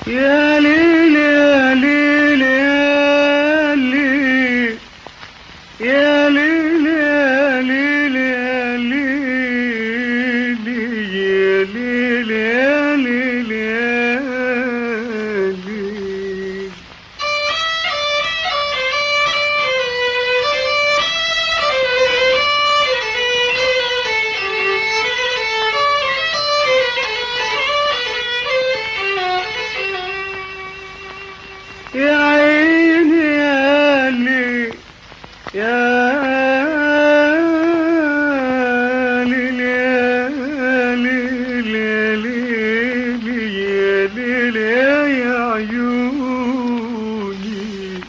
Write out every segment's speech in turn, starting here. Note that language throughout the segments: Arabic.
يا ليل يا ليل يا ليل يا ليل يا ليل يا ليل يا ليل يا ليل يا ليل. يا عيني يا ليل يا ليل يا ليل يا ليل يا ليل يا عيوني.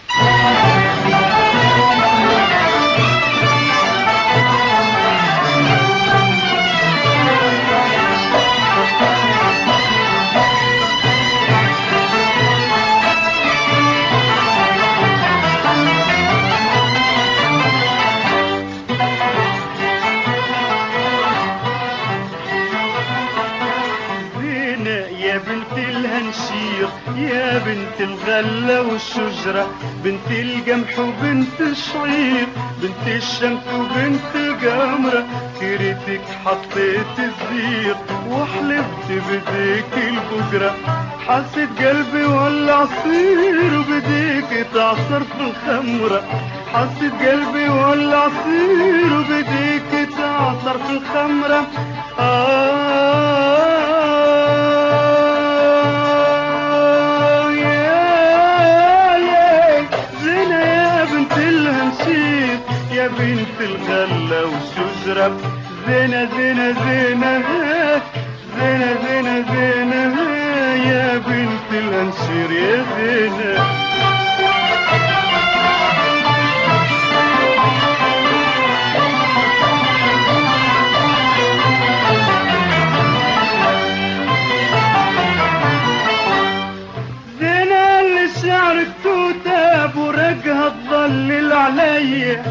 يا بنت الهنشير يا بنت الغلة والشجرة، بنت القمح وبنت الشعير، بنت الشمس وبنت القمرة. كريتك حطيت الزير وحلفت بديك البقرة، حسيت قلبي ولع صير وبديك تعصر في الخمرة. حسيت قلبي ولع صير وبديك تعصر في الخمرة. يا بنت الغلة والشجرة، زينة زينة زينة زينة زينة زينة يا بنت الهنشير يا زينة. زينة اللي شعرك توتاب ورقها تضلل عليا،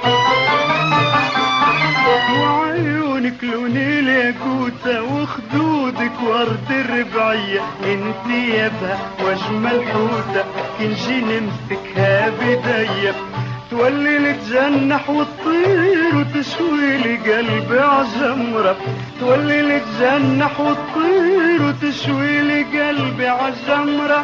وعيونك لون الياقوتة وخدودك ورد الربعية. انت يابها واجمل حوتة كنجي نمسكها بديا، تولي لي تجنح وتطير وتشوي لي قلبي عالجمرة. تولي لي تجنح وتطير وتشوي لي قلبي عالجمرة.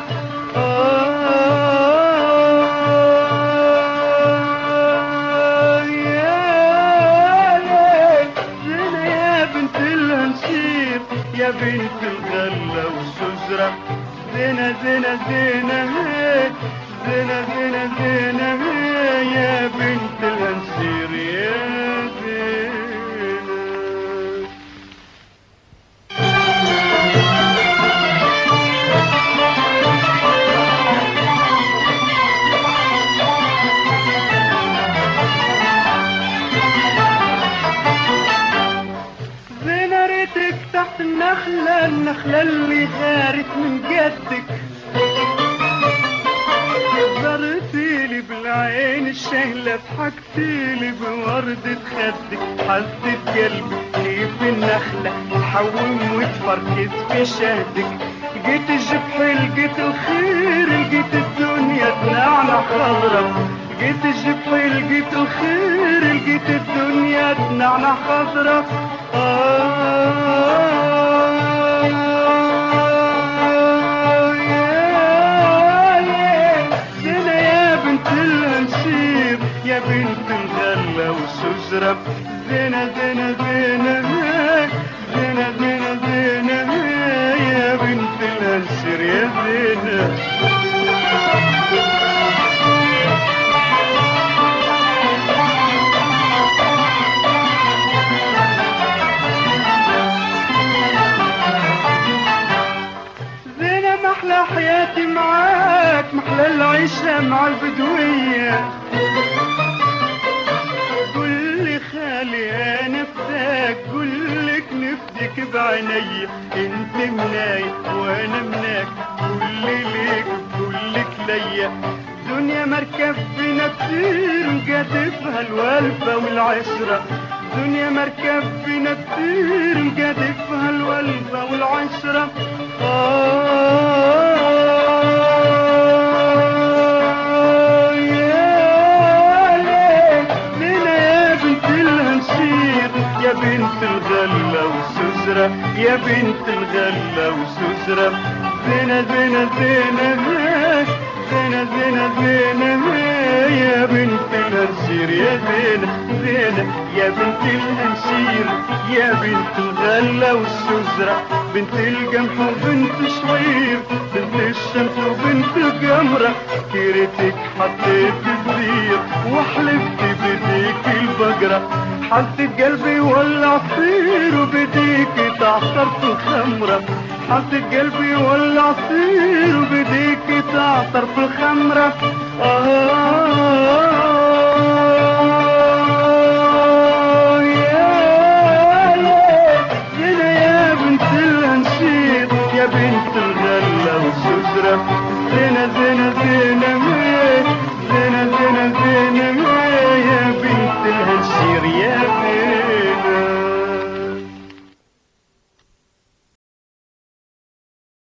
يا بنت الغلة والشجرة، زينة زينة زينة زينة زينة زينة يا بنت الهنشير يا زينة. زينة ريتك تحت النخلة، النخلة اللي غارت من جدك، زرتيلي بالعين الشهلة، ضحكتيلي بوردة خدك. حسيت قلبي في النخلة تحوم وتفركز في شهدك. لقيت الجبح لقيت الخير لقيت الدنيا تنعنع خضرة. لقيت الجبح لقيت الخير لقيت الدنيا تنعنع خضرة. يا بنت الغلة والشجرة، زينة زينة زينة زينة زينة زينة يا بنت الهنشير يا زينة. زينة محلى حياتي معاك، محلى العيشة مع البدوية. خالي انا فداك قولك نفدك بعيني. انت مناي وانا مناك كل ليك كلك ليا. دنيا مركب بنا كتير مقادفها الوالفة والعشرة. دنيا مركب بنا كتير مقادفها الوالفة والعشرة. يا بنت الغلة وسوسرة. زينة زينة زينة زينة زينة زينة يا بنت الأنشير يا زينة زينة يا بنت الأنشير يا بنت الغلة والسوسرة. بنت القمح وبنت شوير بنت الشمس وبنت القمرة. كيرتك حطيت الزير وحلفت بديك البقرة. حلت قلبي ولع صير وبديك تعصر في الخمرة. حلت قلبي ولع صير وبديك تعصر في الخمرة. زينة يا بنت الأنشير يا بنت الغلة والسوسرة.